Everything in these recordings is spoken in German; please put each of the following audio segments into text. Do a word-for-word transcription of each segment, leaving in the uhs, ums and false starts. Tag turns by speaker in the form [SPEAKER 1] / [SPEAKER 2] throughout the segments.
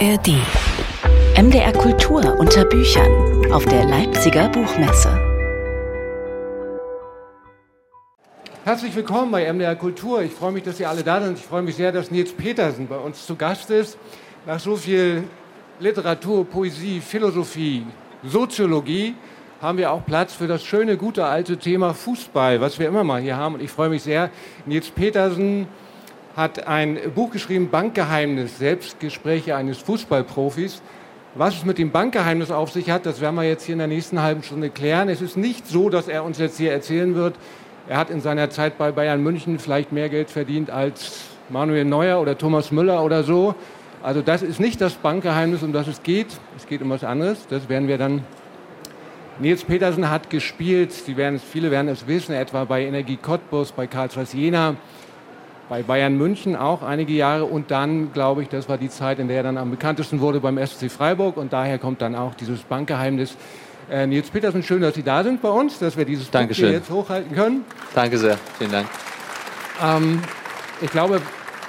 [SPEAKER 1] R D. M D R Kultur unter Büchern auf der Leipziger Buchmesse.
[SPEAKER 2] Herzlich willkommen bei M D R Kultur. Ich freue mich, dass Sie alle da sind. Ich freue mich sehr, dass Nils Petersen bei uns zu Gast ist. Nach so viel Literatur, Poesie, Philosophie, Soziologie haben wir auch Platz für das schöne, gute, alte Thema Fußball, was wir immer mal hier haben. Und ich freue mich sehr. Nils Petersen hat ein Buch geschrieben, Bankgeheimnis, Selbstgespräche eines Fußballprofis. Was es mit dem Bankgeheimnis auf sich hat, das werden wir jetzt hier in der nächsten halben Stunde klären. Es ist nicht so, dass er uns jetzt hier erzählen wird, er hat in seiner Zeit bei Bayern München vielleicht mehr Geld verdient als Manuel Neuer oder Thomas Müller oder so. Also das ist nicht das Bankgeheimnis, um das es geht. Es geht um was anderes. Das werden wir dann... Nils Petersen hat gespielt, Sie werden es, viele werden es wissen, etwa bei Energie Cottbus, bei Karlsruhe Jena, bei Bayern München auch einige Jahre. Und dann, glaube ich, das war die Zeit, in der er dann am bekanntesten wurde beim S C Freiburg. Und daher kommt dann auch dieses Bankgeheimnis. Äh, Nils Petersen, schön, dass Sie da sind bei uns, dass wir dieses Buch hier jetzt hochhalten können.
[SPEAKER 3] Danke sehr, vielen Dank.
[SPEAKER 2] Ähm, ich glaube,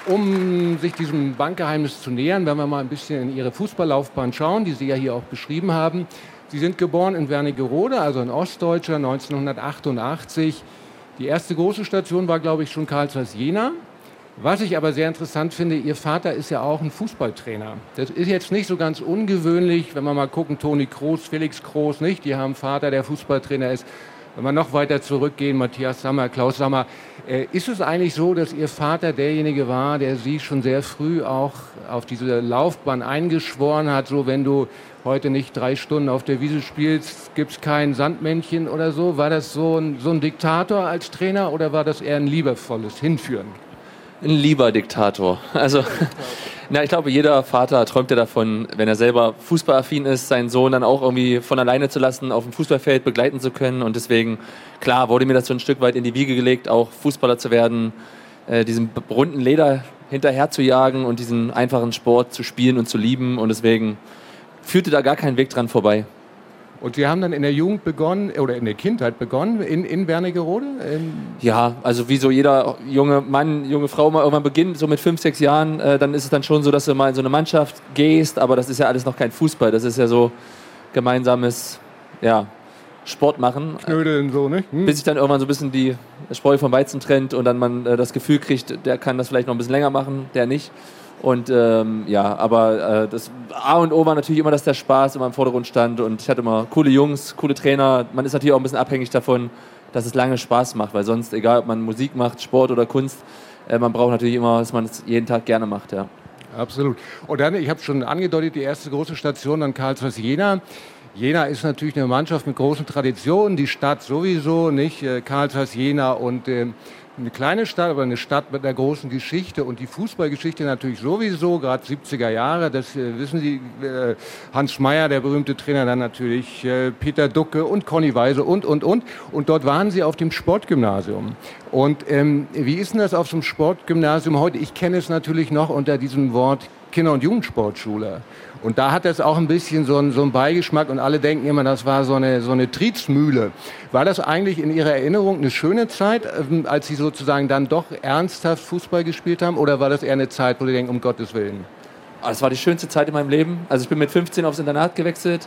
[SPEAKER 2] um sich diesem Bankgeheimnis zu nähern, werden wir mal ein bisschen in Ihre Fußballlaufbahn schauen, die Sie ja hier auch beschrieben haben. Sie sind geboren in Wernigerode, also ein Ostdeutscher, neunzehnhundertachtundachtzig. Die erste große Station war, glaube ich, schon Karlsruhe Jena. Was ich aber sehr interessant finde, Ihr Vater ist ja auch ein Fußballtrainer. Das ist jetzt nicht so ganz ungewöhnlich, wenn wir mal gucken, Toni Kroos, Felix Kroos, nicht? Die haben einen Vater, der Fußballtrainer ist. Wenn wir noch weiter zurückgehen, Matthias Sammer, Klaus Sammer, äh, ist es eigentlich so, dass Ihr Vater derjenige war, der Sie schon sehr früh auch auf diese Laufbahn eingeschworen hat, so wenn du heute nicht drei Stunden auf der Wiese spielst, gibt es kein Sandmännchen oder so? War das so ein, so ein Diktator als Trainer oder war das eher ein liebevolles Hinführen?
[SPEAKER 3] Ein lieber Diktator. Also, na, ich glaube, jeder Vater träumt ja davon, wenn er selber fußballaffin ist, seinen Sohn dann auch irgendwie von alleine zu lassen, auf dem Fußballfeld begleiten zu können. Und deswegen, klar, wurde mir das so ein Stück weit in die Wiege gelegt, auch Fußballer zu werden, äh, diesem runden Leder hinterher zu jagen und diesen einfachen Sport zu spielen und zu lieben. Und deswegen führte da gar kein Weg dran vorbei.
[SPEAKER 2] Und Sie haben dann in der Jugend begonnen, oder in der Kindheit begonnen, in, in Wernigerode? In
[SPEAKER 3] ja, also wie so jeder junge Mann, junge Frau mal irgendwann beginnt, so mit fünf, sechs Jahren, äh, dann ist es dann schon so, dass du mal in so eine Mannschaft gehst, aber das ist ja alles noch kein Fußball, das ist ja so gemeinsames, ja, Sport machen.
[SPEAKER 2] Knödeln so, ne? Hm.
[SPEAKER 3] Bis sich dann irgendwann so ein bisschen die Spreu vom Weizen trennt und dann man äh, das Gefühl kriegt, der kann das vielleicht noch ein bisschen länger machen, der nicht. Und ähm, ja, aber äh, das A und O war natürlich immer, dass der Spaß immer im Vordergrund stand und ich hatte immer coole Jungs, coole Trainer. Man ist natürlich auch ein bisschen abhängig davon, dass es lange Spaß macht, weil sonst, egal ob man Musik macht, Sport oder Kunst, äh, man braucht natürlich immer, dass man es jeden Tag gerne macht, ja.
[SPEAKER 2] Absolut. Und dann, ich habe schon angedeutet, die erste große Station dann Karlsruhe Jena. Jena ist natürlich eine Mannschaft mit großen Traditionen, die Stadt sowieso, nicht? Äh, Karlsruhe Jena und äh, eine kleine Stadt, aber eine Stadt mit einer großen Geschichte und die Fußballgeschichte natürlich sowieso, gerade siebziger Jahre, das äh, wissen Sie, äh, Hans Meyer, der berühmte Trainer, dann natürlich äh, Peter Ducke und Conny Weise und, und, und. Und dort waren Sie auf dem Sportgymnasium. Und ähm, wie ist denn das auf so einem Sportgymnasium heute? Ich kenne es natürlich noch unter diesem Wort Kinder- und Jugendsportschule. Und da hat das auch ein bisschen so einen, so einen Beigeschmack und alle denken immer, das war so eine, so eine Triebsmühle. War das eigentlich in Ihrer Erinnerung eine schöne Zeit, als Sie sozusagen dann doch ernsthaft Fußball gespielt haben? Oder war das eher eine Zeit, wo Sie denken, um Gottes Willen?
[SPEAKER 3] Es war die schönste Zeit in meinem Leben. Also ich bin mit fünfzehn aufs Internat gewechselt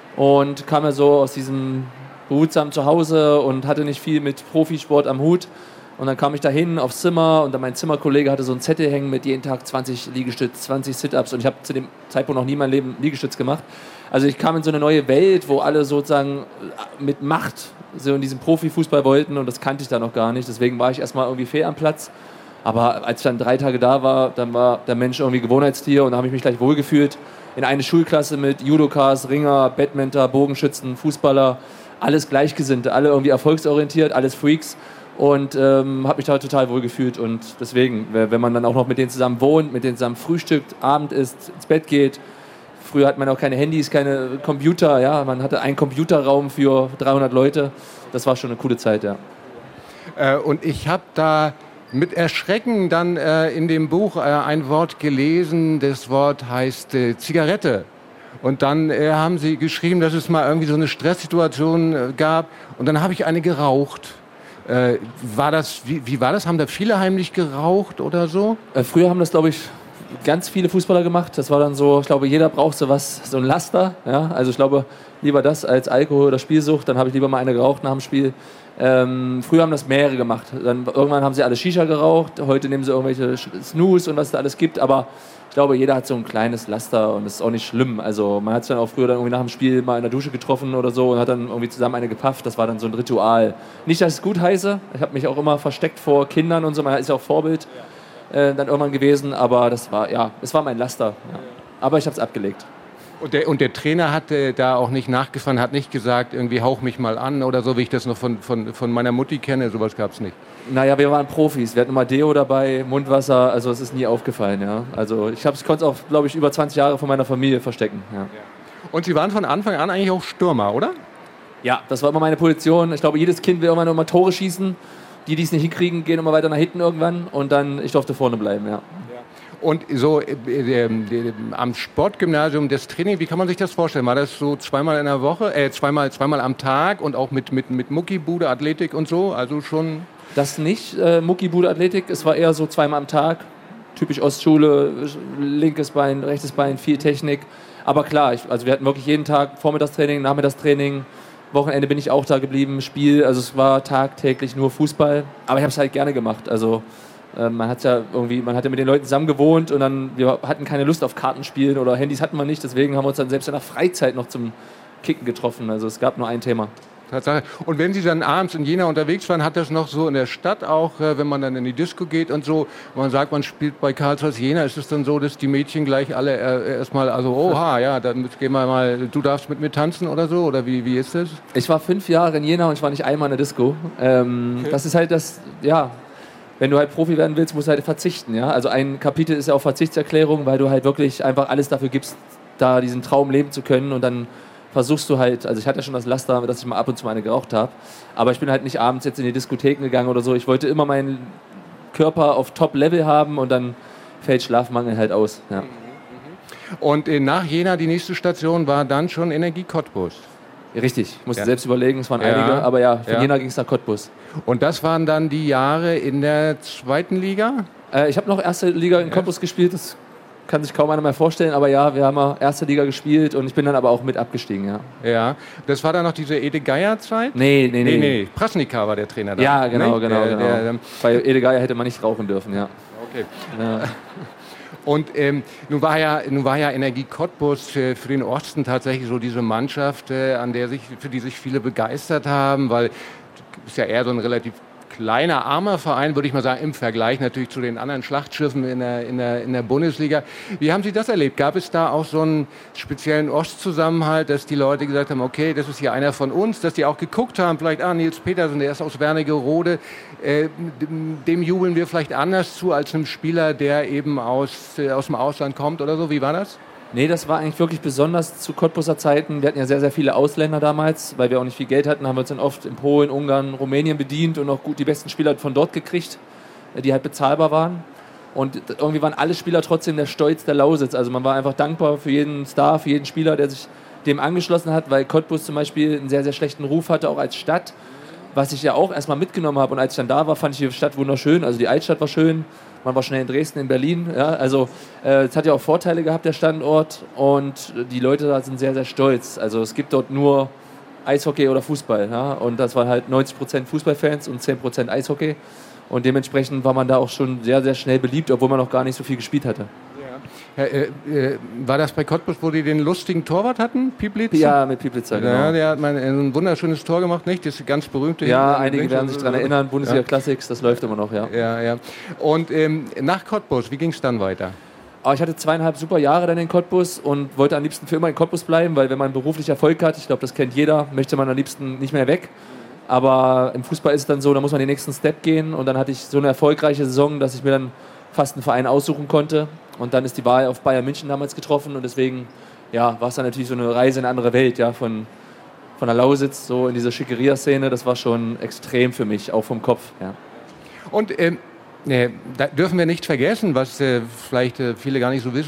[SPEAKER 3] und kam ja so aus diesem behutsamen Zuhause und hatte nicht viel mit Profisport am Hut. Und dann kam ich da hin aufs Zimmer und dann mein Zimmerkollege hatte so einen Zettel hängen mit jeden Tag zwanzig Liegestütz, zwanzig Sit-Ups und ich habe zu dem Zeitpunkt noch nie mein Leben Liegestütz gemacht. Also ich kam in so eine neue Welt, wo alle sozusagen mit Macht so in diesem Profifußball wollten und das kannte ich da noch gar nicht. Deswegen war ich erstmal irgendwie fehl am Platz. Aber als ich dann drei Tage da war, dann war der Mensch irgendwie Gewohnheitstier und da habe ich mich gleich wohlgefühlt. In eine Schulklasse mit Judokas, Ringer, Badminton, Bogenschützen, Fußballer, alles Gleichgesinnte, alle irgendwie erfolgsorientiert, alles Freaks. Und ähm, habe mich da total wohl gefühlt und deswegen, wenn man dann auch noch mit denen zusammen wohnt, mit denen zusammen frühstückt, Abend isst, ins Bett geht. Früher hat man auch keine Handys, keine Computer, ja, man hatte einen Computerraum für dreihundert Leute. Das war schon eine coole Zeit, ja.
[SPEAKER 2] Äh, und ich habe da mit Erschrecken dann äh, in dem Buch äh, ein Wort gelesen, das Wort heißt äh, Zigarette. Und dann äh, haben Sie geschrieben, dass es mal irgendwie so eine Stresssituation äh, gab und dann habe ich eine geraucht. Äh, war das, wie, wie war das? Haben da viele heimlich geraucht oder so?
[SPEAKER 3] Äh, früher haben das, glaube ich, ganz viele Fußballer gemacht. Das war dann so, ich glaube, jeder braucht so was, so ein Laster. Ja? Also ich glaube, lieber das als Alkohol oder Spielsucht. Dann habe ich lieber mal eine geraucht nach dem Spiel. Ähm, früher haben das mehrere gemacht. Dann, irgendwann haben sie alle Shisha geraucht. Heute nehmen sie irgendwelche Snus und was es da alles gibt. Aber ich glaube, jeder hat so ein kleines Laster und das ist auch nicht schlimm. Also man hat sich dann auch früher dann irgendwie nach dem Spiel mal in der Dusche getroffen oder so und hat dann irgendwie zusammen eine gepafft. Das war dann so ein Ritual. Nicht, dass ich es gut heiße. Ich habe mich auch immer versteckt vor Kindern und so. Man ist ja auch Vorbild äh, dann irgendwann gewesen. Aber das war, ja, es war mein Laster. Ja. Aber ich habe es abgelegt.
[SPEAKER 2] Und der, und der Trainer hat äh, da auch nicht nachgefahren, hat nicht gesagt, irgendwie hauch mich mal an oder so, wie ich das noch von, von, von meiner Mutti kenne. Sowas gab es nicht.
[SPEAKER 3] Naja, wir waren Profis. Wir hatten immer Deo dabei, Mundwasser. Also es ist nie aufgefallen. Ja. Also ich konnte es auch, glaube ich, über zwanzig Jahre von meiner Familie verstecken. Ja.
[SPEAKER 2] Und Sie waren von Anfang an eigentlich auch Stürmer, oder?
[SPEAKER 3] Ja, das war immer meine Position. Ich glaube, jedes Kind will immer nur mal Tore schießen. Die, die es nicht hinkriegen, gehen immer weiter nach hinten irgendwann. Und dann, ich durfte vorne bleiben, ja.
[SPEAKER 2] Und so äh, äh, äh, am Sportgymnasium, das Training, wie kann man sich das vorstellen? War das so zweimal in der Woche, äh, zweimal, zweimal am Tag und auch mit, mit, mit Muckibude, Athletik und so? Also schon...
[SPEAKER 3] Das nicht, äh, Muckibude, Athletik. Es war eher so zweimal am Tag. Typisch Ostschule, linkes Bein, rechtes Bein, viel Technik. Aber klar, ich, also wir hatten wirklich jeden Tag Vormittagstraining, Nachmittagstraining. Wochenende bin ich auch da geblieben, Spiel. Also es war tagtäglich nur Fußball. Aber ich habe es halt gerne gemacht. Also man hat ja irgendwie, man hat ja mit den Leuten zusammen gewohnt und dann, wir hatten keine Lust auf Kartenspielen oder Handys hatten wir nicht, deswegen haben wir uns dann selbst in der Freizeit noch zum Kicken getroffen. Also es gab nur ein Thema.
[SPEAKER 2] Tatsache. Und wenn Sie dann abends in Jena unterwegs waren, hat das noch so in der Stadt auch, wenn man dann in die Disco geht und so, man sagt, man spielt bei Karlsruhe Jena, ist es dann so, dass die Mädchen gleich alle erstmal, also oha, ja, dann gehen wir mal, du darfst mit mir tanzen oder so, oder wie, wie ist das?
[SPEAKER 3] Ich war fünf Jahre in Jena und ich war nicht einmal in der Disco. Ähm, okay. Das ist halt das, ja... Wenn du halt Profi werden willst, musst du halt verzichten. Ja? Also ein Kapitel ist ja auch Verzichtserklärung, weil du halt wirklich einfach alles dafür gibst, da diesen Traum leben zu können. Und dann versuchst du halt, also ich hatte ja schon das Laster, dass ich mal ab und zu mal eine geraucht habe. Aber ich bin halt nicht abends jetzt in die Diskotheken gegangen oder so. Ich wollte immer meinen Körper auf Top-Level haben und dann fällt Schlafmangel halt aus. Ja.
[SPEAKER 2] Und nach Jena, die nächste Station war dann schon Energie Cottbus.
[SPEAKER 3] Richtig, ich musste
[SPEAKER 2] ja.
[SPEAKER 3] selbst überlegen, es waren
[SPEAKER 2] ja.
[SPEAKER 3] einige, aber ja, von
[SPEAKER 2] ja.
[SPEAKER 3] Jena ging es nach Cottbus.
[SPEAKER 2] Und das waren dann die Jahre in der zweiten Liga?
[SPEAKER 3] Äh, ich habe noch erste Liga in Cottbus gespielt, das kann sich kaum einer mehr vorstellen, aber ja, wir haben ja erste Liga gespielt und ich bin dann aber auch mit abgestiegen, ja.
[SPEAKER 2] Ja, das war dann noch diese Ede Geier-Zeit?
[SPEAKER 3] Nee, nee, nee.
[SPEAKER 2] Nee, nee, Prasnica war der Trainer da.
[SPEAKER 3] Ja, genau,
[SPEAKER 2] nee?
[SPEAKER 3] genau,
[SPEAKER 2] der,
[SPEAKER 3] genau.
[SPEAKER 2] Der, der,
[SPEAKER 3] Bei Ede Geier hätte man nicht rauchen dürfen, ja.
[SPEAKER 2] Okay.
[SPEAKER 3] Ja.
[SPEAKER 2] Und ähm, nun, war ja, nun war ja Energie Cottbus äh, für den Osten tatsächlich so diese Mannschaft, äh, an der sich, für die sich viele begeistert haben, weil es ist ja eher so ein relativ kleiner, armer Verein, würde ich mal sagen, im Vergleich natürlich zu den anderen Schlachtschiffen in der, in der, in der Bundesliga. Wie haben Sie das erlebt? Gab es da auch so einen speziellen Ostzusammenhalt, dass die Leute gesagt haben, okay, das ist hier einer von uns, dass die auch geguckt haben, vielleicht, ah, Nils Petersen, der ist aus Wernigerode, äh, dem jubeln wir vielleicht anders zu als einem Spieler, der eben aus, äh, aus dem Ausland kommt oder so? Wie war das?
[SPEAKER 3] Nee, das war eigentlich wirklich besonders zu Cottbuser Zeiten. Wir hatten ja sehr, sehr viele Ausländer damals, weil wir auch nicht viel Geld hatten, haben wir uns dann oft in Polen, Ungarn, Rumänien bedient und auch gut die besten Spieler von dort gekriegt, die halt bezahlbar waren. Und irgendwie waren alle Spieler trotzdem der Stolz der Lausitz. Also man war einfach dankbar für jeden Star, für jeden Spieler, der sich dem angeschlossen hat, weil Cottbus zum Beispiel einen sehr, sehr schlechten Ruf hatte, auch als Stadt, was ich ja auch erstmal mitgenommen habe. Und als ich dann da war, fand ich die Stadt wunderschön. Also die Altstadt war schön. Man war schnell in Dresden, in Berlin. Ja, also äh, es hat ja auch Vorteile gehabt, der Standort. Und die Leute da sind sehr, sehr stolz. Also es gibt dort nur Eishockey oder Fußball. Ja? Und das waren halt neunzig Prozent Fußballfans und zehn Prozent Eishockey. Und dementsprechend war man da auch schon sehr, sehr schnell beliebt, obwohl man noch gar nicht so viel gespielt hatte.
[SPEAKER 2] Ja, äh, äh, war das bei Cottbus, wo die den lustigen Torwart hatten, Pieplitz?
[SPEAKER 3] Ja, mit Pieplitzer, genau.
[SPEAKER 2] Ja, der hat mal ein wunderschönes Tor gemacht, nicht? Das ist ganz berühmte.
[SPEAKER 3] Ja, einige werden sich daran erinnern, Bundesliga ja. Classics, das läuft immer noch, ja.
[SPEAKER 2] Ja, ja. Und ähm, nach Cottbus, wie ging es dann weiter?
[SPEAKER 3] Aber ich hatte zweieinhalb super Jahre dann in Cottbus und wollte am liebsten für immer in Cottbus bleiben, weil wenn man beruflich Erfolg hat, ich glaube, das kennt jeder, möchte man am liebsten nicht mehr weg. Aber im Fußball ist es dann so, da muss man den nächsten Step gehen und dann hatte ich so eine erfolgreiche Saison, dass ich mir dann fast einen Verein aussuchen konnte. Und dann ist die Wahl auf Bayern München damals getroffen und deswegen ja, war es dann natürlich so eine Reise in eine andere Welt, ja, von, von der Lausitz so in diese Schickeria-Szene, das war schon extrem für mich, auch vom Kopf. Ja.
[SPEAKER 2] Und ähm, äh, da dürfen wir nicht vergessen, was äh, vielleicht äh, viele gar nicht so wissen,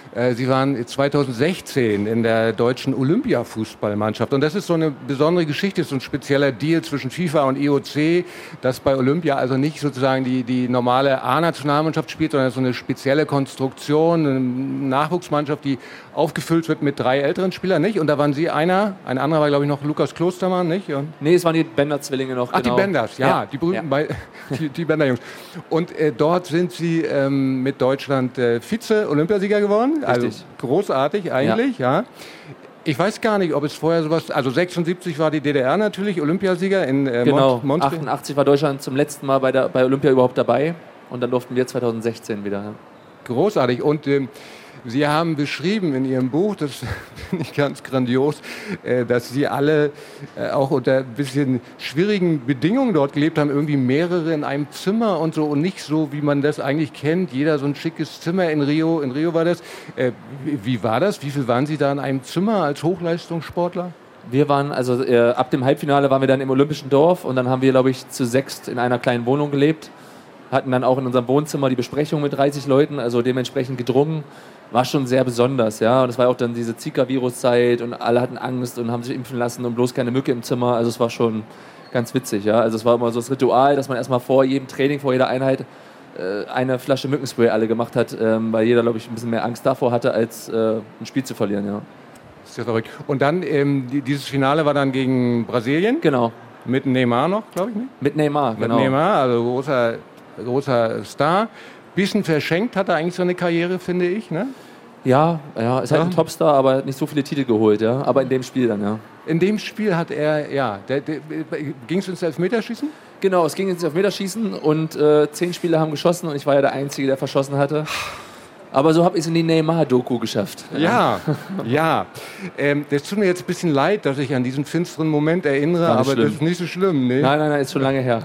[SPEAKER 2] Äh, Sie waren zweitausendsechzehn in der deutschen Olympia-Fußballmannschaft. Und das ist so eine besondere Geschichte, so ein spezieller Deal zwischen FIFA und I O C, dass bei Olympia also nicht sozusagen die, die normale A-Nationalmannschaft spielt, sondern so eine spezielle Konstruktion, eine Nachwuchsmannschaft, die aufgefüllt wird mit drei älteren Spielern, nicht? Und da waren Sie einer, ein anderer war, glaube ich, noch Lukas Klostermann, nicht? Und
[SPEAKER 3] nee, es waren die Bender-Zwillinge noch.
[SPEAKER 2] Ach,
[SPEAKER 3] genau.
[SPEAKER 2] die Benders, ja,
[SPEAKER 3] ja.
[SPEAKER 2] die berühmten,
[SPEAKER 3] ja.
[SPEAKER 2] Bei, die, die Bender-Jungs. Und äh, dort sind Sie ähm, mit Deutschland äh, Vize-Olympiasieger geworden.
[SPEAKER 3] Richtig.
[SPEAKER 2] Also großartig eigentlich, ja. ja. Ich weiß gar nicht, ob es vorher sowas, also sechsundsiebzig war die D D R natürlich, Olympiasieger in äh,
[SPEAKER 3] genau.
[SPEAKER 2] Mont-
[SPEAKER 3] achtundachtzig war Deutschland zum letzten Mal bei, der, bei Olympia überhaupt dabei und dann durften wir zweitausendsechzehn wieder. Ja.
[SPEAKER 2] Großartig. Und ähm, Sie haben beschrieben in Ihrem Buch, das finde ich ganz grandios, äh, dass Sie alle äh, auch unter ein bisschen schwierigen Bedingungen dort gelebt haben, irgendwie mehrere in einem Zimmer und so und nicht so, wie man das eigentlich kennt, jeder so ein schickes Zimmer in Rio, in Rio war das. Äh, wie, wie war das? Wie viel waren Sie da in einem Zimmer als Hochleistungssportler?
[SPEAKER 3] Wir waren, also äh, ab dem Halbfinale waren wir dann im Olympischen Dorf und dann haben wir, glaube ich, zu sechst in einer kleinen Wohnung gelebt, hatten dann auch in unserem Wohnzimmer die Besprechung mit dreißig Leuten, also dementsprechend gedrungen. War schon sehr besonders, ja. Und es war auch dann diese Zika-Virus-Zeit und alle hatten Angst und haben sich impfen lassen und bloß keine Mücke im Zimmer. Also es war schon ganz witzig, ja. Also es war immer so das Ritual, dass man erstmal vor jedem Training, vor jeder Einheit äh, eine Flasche Mückenspray alle gemacht hat, ähm, weil jeder, glaube ich, ein bisschen mehr Angst davor hatte, als äh, ein Spiel zu verlieren, ja.
[SPEAKER 2] Das ist ja verrückt. Und dann, ähm, die, dieses Finale war dann gegen Brasilien?
[SPEAKER 3] Genau.
[SPEAKER 2] Mit Neymar noch, glaube ich, nicht?
[SPEAKER 3] Mit Neymar,
[SPEAKER 2] Mit
[SPEAKER 3] genau.
[SPEAKER 2] Neymar, also großer, großer Star. Bisschen verschenkt hat er eigentlich so eine Karriere, finde ich, ne?
[SPEAKER 3] Ja, ja, ist halt
[SPEAKER 2] Ja.
[SPEAKER 3] ein Topstar, aber hat nicht so viele Titel geholt, ja. Aber in dem Spiel dann, ja.
[SPEAKER 2] In dem Spiel hat er, ja, ging es ins Elfmeterschießen?
[SPEAKER 3] Genau, es ging ins Elfmeterschießen und äh, zehn Spieler haben geschossen und ich war ja der Einzige, der verschossen hatte. Aber so habe ich es in die Neymar-Doku geschafft.
[SPEAKER 2] Ja, ja. Ähm, das tut mir jetzt ein bisschen leid, dass ich an diesen finsteren Moment erinnere,
[SPEAKER 3] War nicht
[SPEAKER 2] aber
[SPEAKER 3] schlimm.
[SPEAKER 2] das ist nicht so schlimm. Ne?
[SPEAKER 3] Nein, nein, nein, ist schon lange her.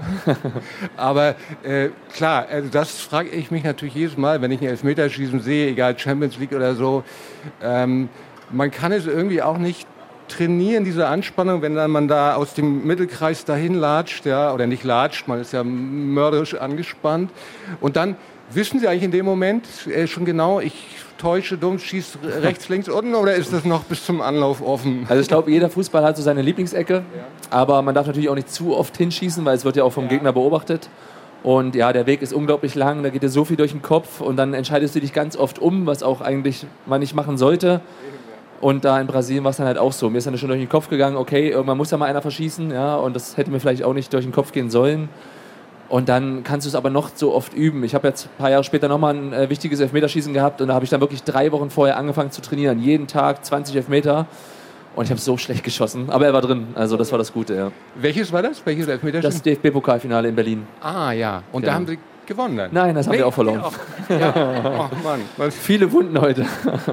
[SPEAKER 2] Aber äh, klar, also das frage ich mich natürlich jedes Mal, wenn ich ein Elfmeterschießen sehe, egal Champions League oder so. Ähm, man kann es irgendwie auch nicht trainieren, diese Anspannung, wenn dann man da aus dem Mittelkreis dahin latscht, ja, oder nicht latscht, man ist ja mörderisch angespannt. Und dann wissen Sie eigentlich in dem Moment äh, schon genau, ich täusche dumm, schieße rechts, links, unten, oder ist das noch bis zum Anlauf offen?
[SPEAKER 3] Also ich glaube, jeder Fußballer hat so seine Lieblingsecke, ja. Aber man darf natürlich auch nicht zu oft hinschießen, weil es wird ja auch vom ja. Gegner beobachtet. Und ja, der Weg ist unglaublich lang, da geht dir so viel durch den Kopf und dann entscheidest du dich ganz oft um, was auch eigentlich man nicht machen sollte. Und da in Brasilien war es dann halt auch so. Mir ist dann schon durch den Kopf gegangen, okay, irgendwann muss ja mal einer verschießen, ja, und das hätte mir vielleicht auch nicht durch den Kopf gehen sollen. Und dann kannst du es aber noch so oft üben. Ich habe jetzt ein paar Jahre später nochmal ein äh, wichtiges Elfmeterschießen gehabt und da habe ich dann wirklich drei Wochen vorher angefangen zu trainieren. Jeden Tag zwanzig Elfmeter. Und ich habe so schlecht geschossen. Aber er war drin. Also das war das Gute, ja.
[SPEAKER 2] Welches war das? Welches Elfmeterschießen?
[SPEAKER 3] Das D F B-Pokalfinale in Berlin.
[SPEAKER 2] Ah, ja. Und
[SPEAKER 3] genau.
[SPEAKER 2] Da haben Sie gewonnen dann?
[SPEAKER 3] Nein, das haben
[SPEAKER 2] nee,
[SPEAKER 3] wir auch verloren.
[SPEAKER 2] Ja. Oh, Mann.
[SPEAKER 3] Viele Wunden heute.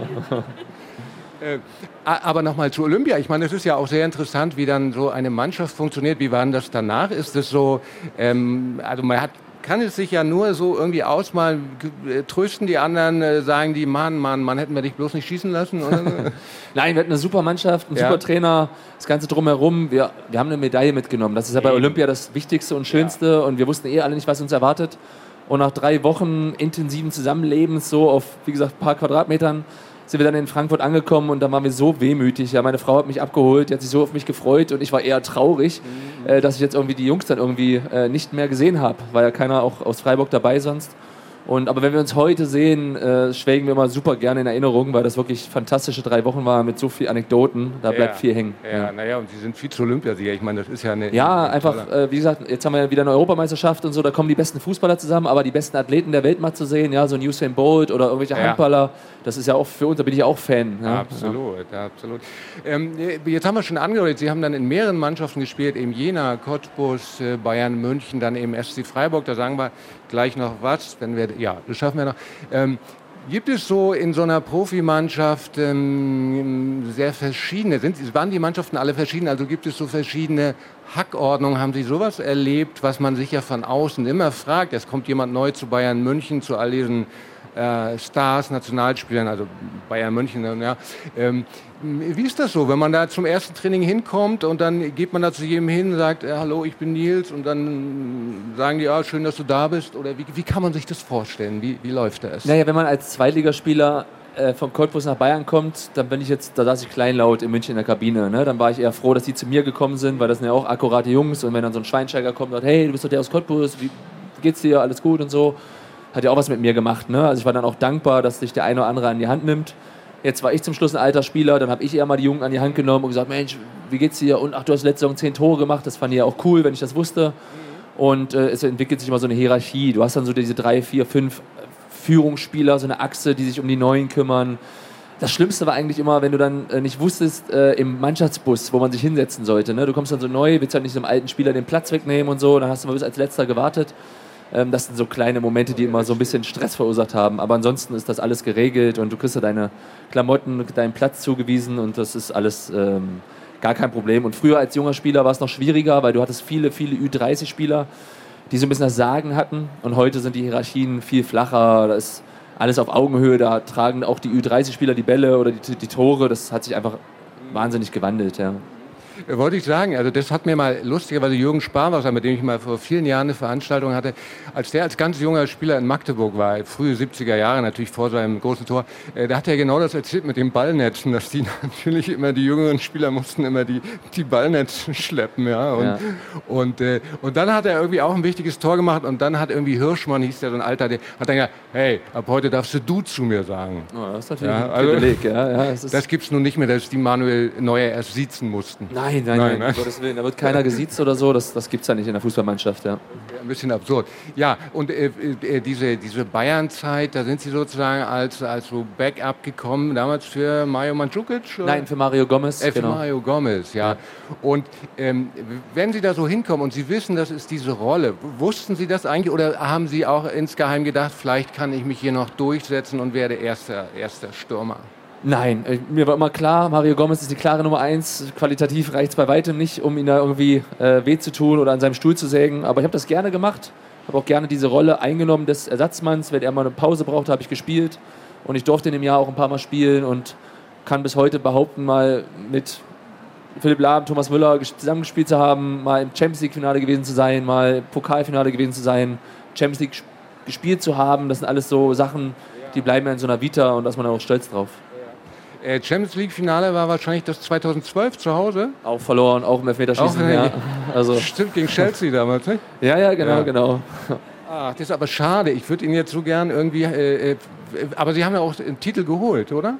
[SPEAKER 2] Äh, aber nochmal zu Olympia. Ich meine, es ist ja auch sehr interessant, wie dann so eine Mannschaft funktioniert. Wie war denn das danach? Ist das so, ähm, also man hat, kann es sich ja nur so irgendwie ausmalen, äh, trösten die anderen, äh, sagen die, Mann, Mann, Mann, hätten wir dich bloß nicht schießen lassen? Oder?
[SPEAKER 3] Nein, wir hatten eine super Mannschaft, einen
[SPEAKER 2] ja.
[SPEAKER 3] super Trainer, das Ganze drumherum. Wir, wir haben eine Medaille mitgenommen. Das ist ja bei Olympia das Wichtigste und Schönste. Ja. Und wir wussten eh alle nicht, was uns erwartet. Und nach drei Wochen intensiven Zusammenlebens, so auf, wie gesagt, ein paar Quadratmetern, sind wir dann in Frankfurt angekommen und dann waren wir so wehmütig. Ja, meine Frau hat mich abgeholt, die hat sich so auf mich gefreut und ich war eher traurig, mhm. äh, dass ich jetzt irgendwie die Jungs dann irgendwie äh, nicht mehr gesehen habe. War ja keiner auch aus Freiburg dabei sonst. Und, aber wenn wir uns heute sehen, äh, schwelgen wir immer super gerne in Erinnerung, weil das wirklich fantastische drei Wochen waren mit so vielen Anekdoten. Da bleibt
[SPEAKER 2] ja,
[SPEAKER 3] viel hängen.
[SPEAKER 2] Ja,
[SPEAKER 3] ja.
[SPEAKER 2] naja, und Sie sind Vize-Olympiasieger. Ich meine, das ist ja eine...
[SPEAKER 3] Ja,
[SPEAKER 2] eine
[SPEAKER 3] einfach, äh, wie gesagt, jetzt haben wir ja wieder eine Europameisterschaft und so, da kommen die besten Fußballer zusammen, aber die besten Athleten der Welt mal zu sehen, ja, so ein Usain Bolt oder irgendwelche
[SPEAKER 2] ja.
[SPEAKER 3] Handballer, das ist ja auch für uns, da bin ich ja auch Fan. Ja.
[SPEAKER 2] Absolut, ja. absolut. Ähm, jetzt haben wir schon angedeutet, Sie haben dann in mehreren Mannschaften gespielt, eben Jena, Cottbus, Bayern München, dann eben S C Freiburg, da sagen wir gleich noch was, wenn wir, ja, das schaffen wir noch. Ähm, gibt es so in so einer Profimannschaft ähm, sehr verschiedene, sind, waren die Mannschaften alle verschieden, also gibt es so verschiedene Hackordnungen, haben Sie sowas erlebt, was man sich ja von außen immer fragt, es kommt jemand neu zu Bayern München, zu all diesen äh, Stars, Nationalspielern, also Bayern München, ja. Ähm, wie ist das so, wenn man da zum ersten Training hinkommt und dann geht man da zu jedem hin und sagt, ja, hallo, ich bin Nils und dann sagen die, ja, schön, dass du da bist oder wie, wie kann man sich das vorstellen, wie, wie läuft das?
[SPEAKER 3] Naja, wenn man als Zweitligaspieler äh, vom Cottbus nach Bayern kommt, dann bin ich jetzt, da saß ich kleinlaut in München in der Kabine. Ne? Dann war ich eher froh, dass die zu mir gekommen sind, weil das sind ja auch akkurate Jungs. Und wenn dann so ein Schweinsteiger kommt und sagt, hey, du bist doch der aus Cottbus, wie geht's dir, alles gut und so, hat ja auch was mit mir gemacht. Ne? Also ich war dann auch dankbar, dass sich der eine oder andere an die Hand nimmt. Jetzt war ich zum Schluss ein alter Spieler, dann habe ich eher mal die Jungen an die Hand genommen und gesagt, Mensch, wie geht's dir? Und ach, du hast letzte Saison zehn Tore gemacht, das fand ich ja auch cool, wenn ich das wusste. Und äh, es entwickelt sich immer so eine Hierarchie. Du hast dann so diese drei, vier, fünf Führungsspieler, so eine Achse, die sich um die Neuen kümmern. Das Schlimmste war eigentlich immer, wenn du dann äh, nicht wusstest, äh, im Mannschaftsbus, wo man sich hinsetzen sollte. Ne? Du kommst dann so neu, willst halt nicht einem alten Spieler den Platz wegnehmen und so, dann hast du mal bis als Letzter gewartet. Ähm, das sind so kleine Momente, die immer so ein bisschen Stress verursacht haben. Aber ansonsten ist das alles geregelt und du kriegst ja deine Klamotten, deinen Platz zugewiesen und das ist alles ähm, gar kein Problem. Und früher als junger Spieler war es noch schwieriger, weil du hattest viele, viele Ü dreißig Spieler, die so ein bisschen das Sagen hatten. Und heute sind die Hierarchien viel flacher. Da ist alles auf Augenhöhe. Da tragen auch die Ü dreißig Spieler die Bälle oder die, die Tore. Das hat sich einfach wahnsinnig gewandelt. Ja.
[SPEAKER 2] Wollte ich sagen, also das hat mir mal lustigerweise Jürgen Sparwasser, mit dem ich mal vor vielen Jahren eine Veranstaltung hatte, als der als ganz junger Spieler in Magdeburg war, frühe siebziger Jahre natürlich vor seinem großen Tor, äh, da hat er genau das erzählt mit den Ballnetzen, dass die natürlich immer, die jüngeren Spieler mussten immer die, die Ballnetze schleppen, ja, und, ja. Und, äh, und dann hat er irgendwie auch ein wichtiges Tor gemacht und dann hat irgendwie Hirschmann, hieß der so ein Alter, der hat dann gesagt, hey, ab heute darfst du du zu mir sagen.
[SPEAKER 3] Oh, das ist natürlich ja, also, ein Privileg, ja. ja das ist
[SPEAKER 2] das gibt's nun nicht mehr, dass die Manuel Neuer erst siezen mussten.
[SPEAKER 3] Nein, nein, nein, nein, nein. Um Gottes Willen. Da wird keiner gesiezt oder so, das, das gibt es ja nicht in der Fußballmannschaft. Ja.
[SPEAKER 2] Ein bisschen absurd. Ja, und äh, äh, diese, diese Bayern-Zeit, da sind Sie sozusagen als, als so Backup gekommen, damals für Mario Mandzukic? Oder?
[SPEAKER 3] Nein, für Mario Gomez.
[SPEAKER 2] Äh, für
[SPEAKER 3] genau.
[SPEAKER 2] Mario Gomez, ja. ja. Und ähm, wenn Sie da so hinkommen und Sie wissen, das ist diese Rolle, wussten Sie das eigentlich oder haben Sie auch insgeheim gedacht, vielleicht kann ich mich hier noch durchsetzen und werde erster, erster Stürmer?
[SPEAKER 3] Nein, mir war immer klar, Mario Gomez ist die klare Nummer eins. Qualitativ reicht es bei weitem nicht, um ihn da irgendwie äh, weh zu tun oder an seinem Stuhl zu sägen. Aber ich habe das gerne gemacht, habe auch gerne diese Rolle eingenommen des Ersatzmanns. Wenn er mal eine Pause brauchte, habe ich gespielt. Und ich durfte in dem Jahr auch ein paar Mal spielen und kann bis heute behaupten, mal mit Philipp Lahm, Thomas Müller zusammengespielt zu haben, mal im Champions League-Finale gewesen zu sein, mal im Pokalfinale gewesen zu sein, Champions League gespielt zu haben. Das sind alles so Sachen, die bleiben in so einer Vita und da ist man auch stolz drauf.
[SPEAKER 2] Champions League-Finale war wahrscheinlich das zweitausendzwölf zu Hause.
[SPEAKER 3] Auch verloren, auch im Elfmeterschießen.
[SPEAKER 2] Auch,
[SPEAKER 3] ja. Also.
[SPEAKER 2] Stimmt, gegen Chelsea damals, nicht?
[SPEAKER 3] Ja, ja, genau, ja. genau.
[SPEAKER 2] Ach, das ist aber schade. Ich würde Ihnen jetzt so gern irgendwie... Äh, äh, aber Sie haben ja auch einen Titel geholt, oder?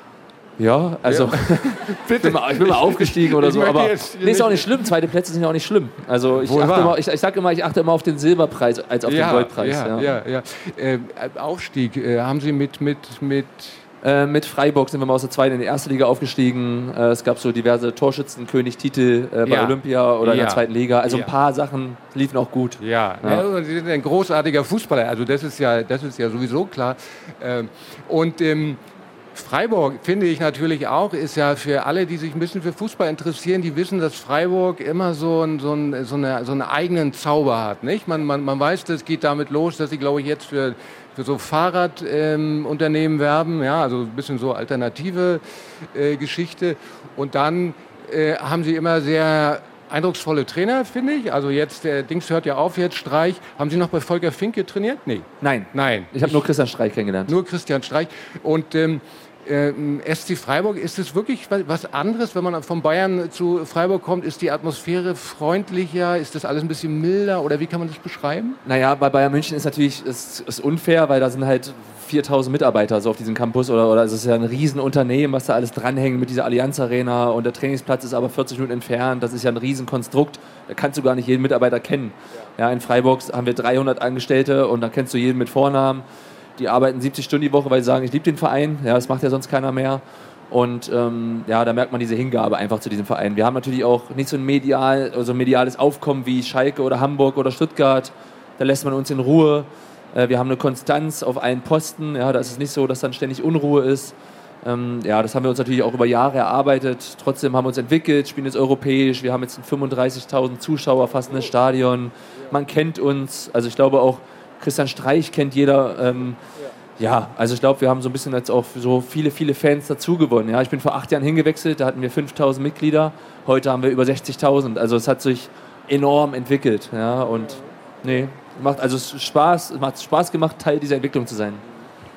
[SPEAKER 3] Ja, also
[SPEAKER 2] ja.
[SPEAKER 3] ich, bin mal, ich bin mal aufgestiegen oder so, aber nee, ist auch nicht schlimm. Zweite Plätze sind ja auch nicht schlimm. Also ich, achte immer, ich, ich sage immer, ich achte immer auf den Silberpreis als auf
[SPEAKER 2] ja,
[SPEAKER 3] den Goldpreis.
[SPEAKER 2] Ja, ja, ja. ja. Äh, Aufstieg, äh, haben Sie mit... mit, mit
[SPEAKER 3] Äh, mit Freiburg sind wir mal aus der zweiten in die erste Liga aufgestiegen. Äh, es gab so diverse Torschützenkönig-Titel äh, bei ja. Olympia oder ja. in der zweiten Liga. Also ja. ein paar Sachen liefen auch gut.
[SPEAKER 2] Ja, ja. ja Sie sind ein großartiger Fußballer. Also das ist ja, das ist ja sowieso klar. Ähm, und ähm, Freiburg, finde ich natürlich auch, ist ja für alle, die sich ein bisschen für Fußball interessieren, die wissen, dass Freiburg immer so, ein, so, ein, so, eine, so einen eigenen Zauber hat. Nicht? Man, man, man weiß, das geht damit los, dass sie, glaube ich, jetzt für... für so Fahrradunternehmen ähm, werben, ja, also ein bisschen so alternative äh, Geschichte. Und dann äh, haben sie immer sehr eindrucksvolle Trainer, finde ich. Also jetzt, der Dings hört ja auf, jetzt Streich. Haben Sie noch bei Volker Finke trainiert? Nee.
[SPEAKER 3] Nein.
[SPEAKER 2] Nein.
[SPEAKER 3] Ich habe nur Christian Streich kennengelernt.
[SPEAKER 2] Nur Christian Streich. Und ähm, Ähm, S C Freiburg, ist es wirklich was anderes, wenn man von Bayern zu Freiburg kommt? Ist die Atmosphäre freundlicher? Ist das alles ein bisschen milder? Oder wie kann man das beschreiben?
[SPEAKER 3] Naja, bei Bayern München ist natürlich ist, ist unfair, weil da sind halt viertausend Mitarbeiter so auf diesem Campus. Oder, oder es ist ja ein Riesenunternehmen, was da alles dranhängt mit dieser Allianz Arena. Und der Trainingsplatz ist aber vierzig Minuten entfernt. Das ist ja ein Riesenkonstrukt. Da kannst du gar nicht jeden Mitarbeiter kennen. Ja, in Freiburg haben wir dreihundert Angestellte und da kennst du jeden mit Vornamen. Die arbeiten siebzig Stunden die Woche, weil sie sagen, ich liebe den Verein. Ja, das macht ja sonst keiner mehr. Und ähm, ja, da merkt man diese Hingabe einfach zu diesem Verein. Wir haben natürlich auch nicht so ein, medial, also ein mediales Aufkommen wie Schalke oder Hamburg oder Stuttgart. Da lässt man uns in Ruhe. Äh, wir haben eine Konstanz auf allen Posten. Ja, da ist es nicht so, dass dann ständig Unruhe ist. Ähm, ja, das haben wir uns natürlich auch über Jahre erarbeitet. Trotzdem haben wir uns entwickelt, spielen jetzt europäisch. Wir haben jetzt fünfunddreißigtausend Zuschauer fast in das Stadion. Man kennt uns. Also ich glaube auch, Christian Streich kennt jeder. Ähm, ja, also ich glaube, wir haben so ein bisschen jetzt auch so viele, viele Fans dazu gewonnen. Ja, ich bin vor acht Jahren hingewechselt, da hatten wir fünftausend Mitglieder. Heute haben wir über sechzigtausend. Also es hat sich enorm entwickelt. Ja, und nee, macht also Spaß, macht Spaß gemacht, Teil dieser Entwicklung zu sein.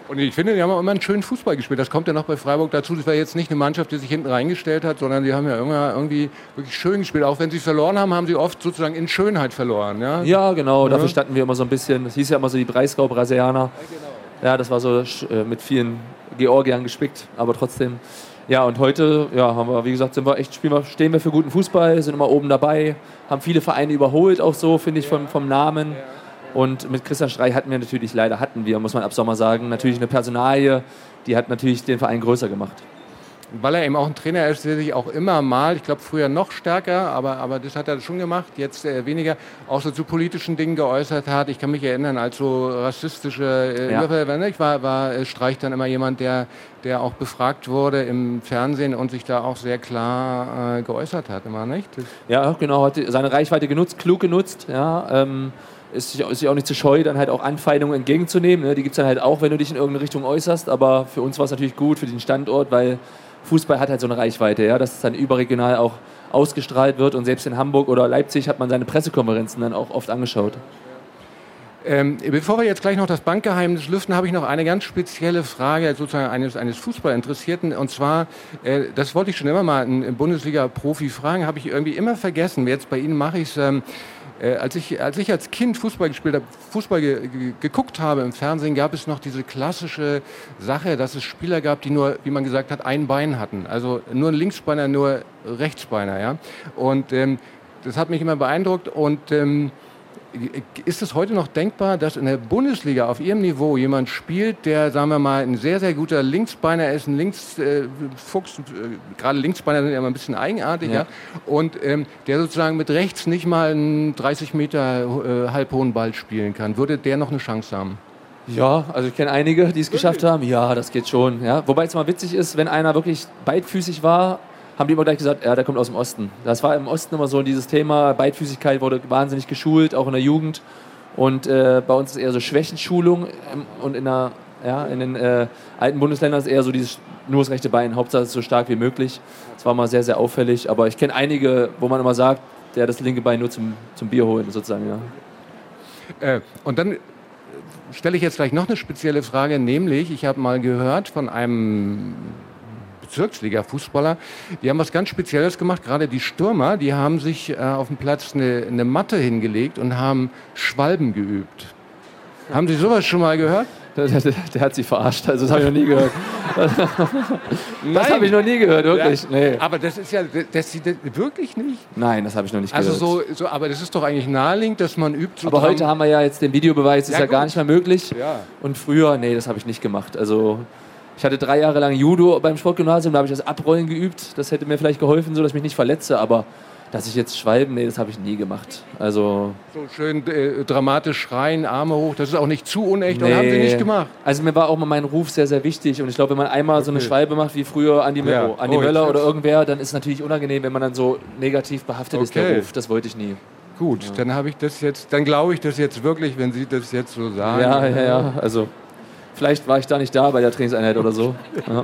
[SPEAKER 2] Und ich finde, die haben auch immer einen schönen Fußball gespielt. Das kommt ja noch bei Freiburg dazu. Das war jetzt nicht eine Mannschaft, die sich hinten reingestellt hat, sondern die haben ja immer irgendwie wirklich schön gespielt. Auch wenn sie verloren haben, haben sie oft sozusagen in Schönheit verloren. Ja,
[SPEAKER 3] ja genau.
[SPEAKER 2] Ja.
[SPEAKER 3] Dafür standen wir immer so ein bisschen. Das hieß ja immer so die Breisgau-Brasilianer. Ja, genau. Ja, das war so äh, mit vielen Georgiern gespickt, aber trotzdem. Ja, und heute, ja, haben wir, wie gesagt, sind wir echt, spielen wir, stehen wir für guten Fußball, sind immer oben dabei, haben viele Vereine überholt, auch so, finde ich, vom, vom Namen. Und mit Christian Streich hatten wir natürlich, leider hatten wir, muss man ab Sommer sagen, natürlich eine Personalie, die hat natürlich den Verein größer gemacht.
[SPEAKER 2] Weil er eben auch ein Trainer ist, der sich auch immer mal, ich glaube früher noch stärker, aber, aber das hat er schon gemacht, jetzt äh, weniger, auch so zu politischen Dingen geäußert hat. Ich kann mich erinnern, als so rassistische äh,
[SPEAKER 3] ja.
[SPEAKER 2] Überfälle, ich war, war äh, Streich dann immer jemand, der, der auch befragt wurde im Fernsehen und sich da auch sehr klar äh, geäußert hat, immer, nicht? Das
[SPEAKER 3] ja, genau, hat seine Reichweite genutzt, klug genutzt, ja, ähm, ist sich, ist sich auch nicht zu scheu, dann halt auch Anfeindungen entgegenznehmen, ne? Die gibt es dann halt auch, wenn du dich in irgendeine Richtung äußerst, aber für uns war es natürlich gut, für den Standort, weil Fußball hat halt so eine Reichweite, ja, dass es dann überregional auch ausgestrahlt wird und selbst in Hamburg oder Leipzig hat man seine Pressekonferenzen dann auch oft angeschaut.
[SPEAKER 2] Ähm, bevor wir jetzt gleich noch das Bankgeheimnis lüften, habe ich noch eine ganz spezielle Frage sozusagen eines, eines Fußballinteressierten. Und zwar, äh, das wollte ich schon immer mal einen Bundesliga-Profi fragen, habe ich irgendwie immer vergessen. Jetzt bei Ihnen mache ich es. Ähm, Äh, als, ich, als ich als Kind Fußball gespielt habe, Fußball ge, ge, geguckt habe im Fernsehen, gab es noch diese klassische Sache, dass es Spieler gab, die nur, wie man gesagt hat, ein Bein hatten. Also nur ein Linksbeiner, nur Rechtsbeiner. Ja? Und ähm, das hat mich immer beeindruckt. Und ähm, ist es heute noch denkbar, dass in der Bundesliga auf ihrem Niveau jemand spielt, der, sagen wir mal, ein sehr, sehr guter Linksbeiner ist, ein Linksfuchs, äh, gerade Linksbeiner sind ja immer ein bisschen eigenartig, ja. Ja? Und ähm, der sozusagen mit rechts nicht mal einen dreißig Meter äh, halbhohen Ball spielen kann? Würde der noch eine Chance haben?
[SPEAKER 3] Ja, also ich kenne einige, die es geschafft haben. Ja, das geht schon. Ja. Wobei es mal witzig ist, wenn einer wirklich beidfüßig war, haben die immer gleich gesagt, ja, der kommt aus dem Osten. Das war im Osten immer so dieses Thema, Beidfüßigkeit wurde wahnsinnig geschult, auch in der Jugend. Und äh, bei uns ist eher so Schwächenschulung ähm, und in, der, ja, in den äh, alten Bundesländern ist eher so dieses nur das rechte Bein, Hauptsache so stark wie möglich. Das war mal sehr, sehr auffällig. Aber ich kenne einige, wo man immer sagt, der das linke Bein nur zum, zum Bier holen, sozusagen. Ja.
[SPEAKER 2] Äh, und dann stelle ich jetzt gleich noch eine spezielle Frage, nämlich, ich habe mal gehört von einem Bezirksliga-Fußballer, die haben was ganz Spezielles gemacht, gerade die Stürmer, die haben sich äh, auf dem Platz eine, eine Matte hingelegt und haben Schwalben geübt. Haben Sie sowas schon mal gehört?
[SPEAKER 3] Der, der, der hat sie verarscht, also das habe ich noch nie gehört. Das habe ich noch nie gehört, wirklich.
[SPEAKER 2] Ja,
[SPEAKER 3] nee.
[SPEAKER 2] aber das ist ja, das, das, wirklich nicht?
[SPEAKER 3] Nein, das habe ich noch nicht
[SPEAKER 2] also
[SPEAKER 3] gehört.
[SPEAKER 2] So, so, aber das ist doch eigentlich naheliegend, dass man übt. So
[SPEAKER 3] aber heute haben wir ja jetzt den Videobeweis, das
[SPEAKER 2] ja,
[SPEAKER 3] ist ja gar nicht mehr möglich.
[SPEAKER 2] Ja.
[SPEAKER 3] Und früher, nee, das habe ich nicht gemacht. Also ich hatte drei Jahre lang Judo beim Sportgymnasium, da habe ich das Abrollen geübt. Das hätte mir vielleicht geholfen, so dass ich mich nicht verletze, aber dass ich jetzt Schwalben, nee, das habe ich nie gemacht. Also
[SPEAKER 2] so schön äh, dramatisch schreien, Arme hoch, das ist auch nicht zu unecht,
[SPEAKER 3] nee.
[SPEAKER 2] und haben Sie nicht gemacht.
[SPEAKER 3] Also mir war auch mal mein Ruf sehr, sehr wichtig und ich glaube, wenn man einmal okay. so eine Schwalbe macht, wie früher Andi,
[SPEAKER 2] ja.
[SPEAKER 3] oh, Andi
[SPEAKER 2] oh,
[SPEAKER 3] Möller oder irgendwer, dann ist es natürlich unangenehm, wenn man dann so negativ behaftet
[SPEAKER 2] okay.
[SPEAKER 3] ist, der Ruf. Das wollte ich nie.
[SPEAKER 2] Gut, ja. dann habe ich das jetzt, dann glaube ich das jetzt wirklich, wenn Sie das jetzt so sagen.
[SPEAKER 3] Ja, ja, ja, also vielleicht war ich da nicht da bei der Trainingseinheit oder so. Ja.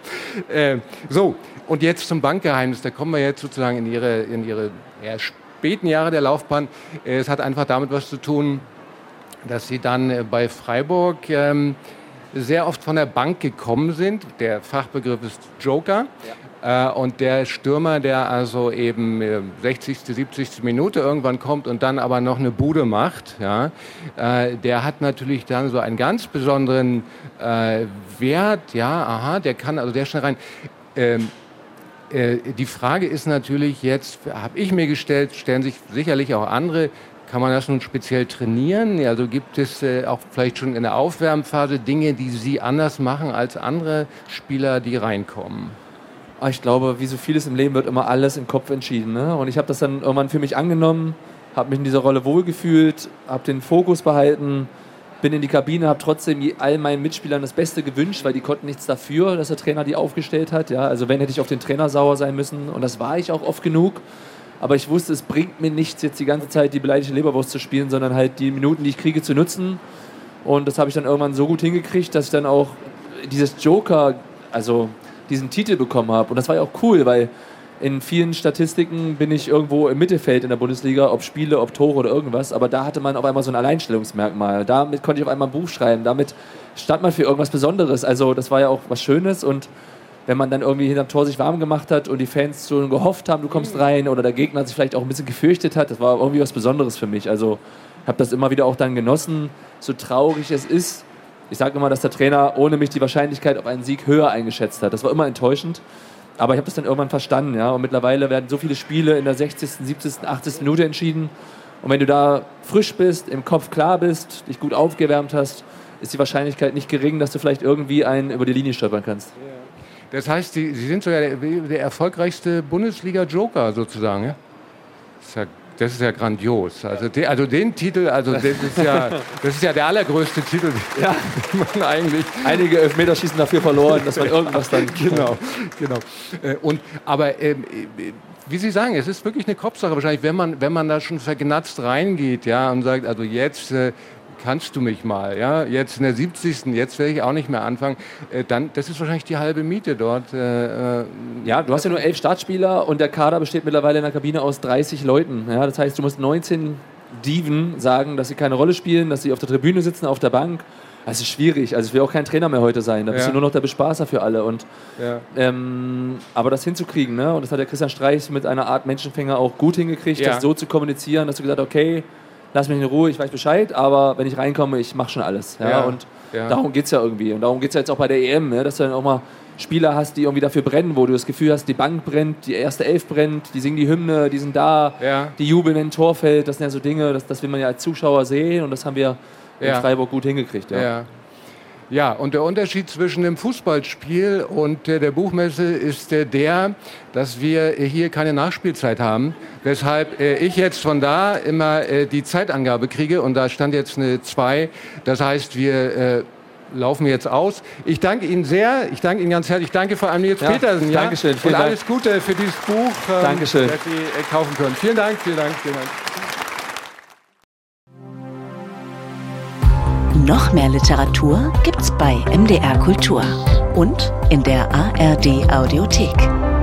[SPEAKER 2] äh, so, und jetzt zum Bankgeheimnis. Da kommen wir jetzt sozusagen in Ihre, in Ihre ja, späten Jahre der Laufbahn. Äh, es hat einfach damit was zu tun, dass Sie dann äh, bei Freiburg ähm, sehr oft von der Bank gekommen sind. Der Fachbegriff ist Joker. Ja. Äh, und der Stürmer, der also eben äh, sechzigste, siebzigste Minute irgendwann kommt und dann aber noch eine Bude macht, ja, äh, der hat natürlich dann so einen ganz besonderen äh, Wert. Ja, aha, der kann also der schnell rein. Ähm, äh, die Frage ist natürlich jetzt, habe ich mir gestellt, stellen sich sicherlich auch andere, kann man das nun speziell trainieren? Also gibt es äh, auch vielleicht schon in der Aufwärmphase Dinge, die Sie anders machen als andere Spieler, die reinkommen?
[SPEAKER 3] Ich glaube, wie so vieles im Leben wird immer alles im Kopf entschieden. Ne? Und ich habe das dann irgendwann für mich angenommen, habe mich in dieser Rolle wohlgefühlt, habe den Fokus behalten, bin in die Kabine, habe trotzdem all meinen Mitspielern das Beste gewünscht, weil die konnten nichts dafür, dass der Trainer die aufgestellt hat. Ja? Also wenn, hätte ich auf den Trainer sauer sein müssen und das war ich auch oft genug. Aber ich wusste, es bringt mir nichts, jetzt die ganze Zeit die beleidigte Leberwurst zu spielen, sondern halt die Minuten, die ich kriege, zu nutzen. Und das habe ich dann irgendwann so gut hingekriegt, dass ich dann auch dieses Joker, also diesen Titel bekommen habe. Und das war ja auch cool, weil in vielen Statistiken bin ich irgendwo im Mittelfeld in der Bundesliga, ob Spiele, ob Tore oder irgendwas, aber da hatte man auf einmal so ein Alleinstellungsmerkmal. Damit konnte ich auf einmal ein Buch schreiben, damit stand man für irgendwas Besonderes. Also das war ja auch was Schönes und wenn man dann irgendwie hinterm Tor sich warm gemacht hat und die Fans so gehofft haben, du kommst rein oder der Gegner sich vielleicht auch ein bisschen gefürchtet hat, das war irgendwie was Besonderes für mich. Also ich habe das immer wieder auch dann genossen, so traurig es ist. Ich sage immer, dass der Trainer ohne mich die Wahrscheinlichkeit auf einen Sieg höher eingeschätzt hat. Das war immer enttäuschend. Aber ich habe das dann irgendwann verstanden, ja. Und mittlerweile werden so viele Spiele in der sechzigsten, siebzigsten, achtzigsten Minute entschieden. Und wenn du da frisch bist, im Kopf klar bist, dich gut aufgewärmt hast, ist die Wahrscheinlichkeit nicht gering, dass du vielleicht irgendwie einen über die Linie stolpern kannst.
[SPEAKER 2] Das heißt, Sie, Sie sind sogar der, der erfolgreichste Bundesliga-Joker sozusagen, ja? Das ist ja, das ist ja grandios. Also, de, also den Titel, also das ist ja, das ist ja der allergrößte Titel,
[SPEAKER 3] ja.
[SPEAKER 2] den man eigentlich...
[SPEAKER 3] Einige Elfmeterschießen dafür verloren, dass man irgendwas dann...
[SPEAKER 2] Genau, genau. Und, aber ähm, wie Sie sagen, es ist wirklich eine Kopfsache wahrscheinlich, wenn man, wenn man da schon vergnatzt reingeht, ja, und sagt, also jetzt... Äh, kannst du mich mal, ja, jetzt in der siebzigsten jetzt werde ich auch nicht mehr anfangen, äh, dann, das ist wahrscheinlich die halbe Miete dort. Äh,
[SPEAKER 3] ja, du hast ja nur elf Startspieler und der Kader besteht mittlerweile in der Kabine aus dreißig Leuten. Ja, das heißt, du musst neunzehn Diven sagen, dass sie keine Rolle spielen, dass sie auf der Tribüne sitzen, auf der Bank. Das ist schwierig, also ich will auch kein Trainer mehr heute sein, da bist
[SPEAKER 2] ja.
[SPEAKER 3] du nur noch der Bespaßer für alle. Und,
[SPEAKER 2] ja.
[SPEAKER 3] ähm, aber das hinzukriegen, ne? Und das hat der Christian Streich mit einer Art Menschenfänger auch gut hingekriegt,
[SPEAKER 2] ja.
[SPEAKER 3] das so zu kommunizieren, dass du gesagt hast, okay, lass mich in Ruhe, ich weiß Bescheid, aber wenn ich reinkomme, ich mache schon alles. Ja?
[SPEAKER 2] Ja,
[SPEAKER 3] und
[SPEAKER 2] ja.
[SPEAKER 3] darum geht es ja irgendwie. Und darum geht es ja jetzt auch bei der E M, ja? Dass du dann auch mal Spieler hast, die irgendwie dafür brennen, wo du das Gefühl hast, die Bank brennt, die erste Elf brennt, die singen die Hymne, die sind da,
[SPEAKER 2] ja.
[SPEAKER 3] die jubeln in Torfeld. Das sind ja so Dinge, das, das will man ja als Zuschauer sehen und das haben wir in
[SPEAKER 2] ja.
[SPEAKER 3] Freiburg gut hingekriegt. Ja.
[SPEAKER 2] Ja. Ja, und der Unterschied zwischen dem Fußballspiel und äh, der Buchmesse ist äh, der, dass wir äh, hier keine Nachspielzeit haben, weshalb äh, ich jetzt von da immer äh, die Zeitangabe kriege und da stand jetzt eine zwei. Das heißt, wir äh, laufen jetzt aus. Ich danke Ihnen sehr, ich danke Ihnen ganz herzlich, ich danke vor allem Nils
[SPEAKER 3] ja,
[SPEAKER 2] Petersen. Ja?
[SPEAKER 3] Dankeschön, vielen
[SPEAKER 2] und
[SPEAKER 3] Dank.
[SPEAKER 2] alles Gute für dieses Buch, ähm,
[SPEAKER 3] Dankeschön.
[SPEAKER 2] das Sie äh, kaufen können. Vielen Dank, vielen Dank, vielen Dank.
[SPEAKER 1] Noch mehr Literatur gibt's bei M D R Kultur und in der A R D Audiothek.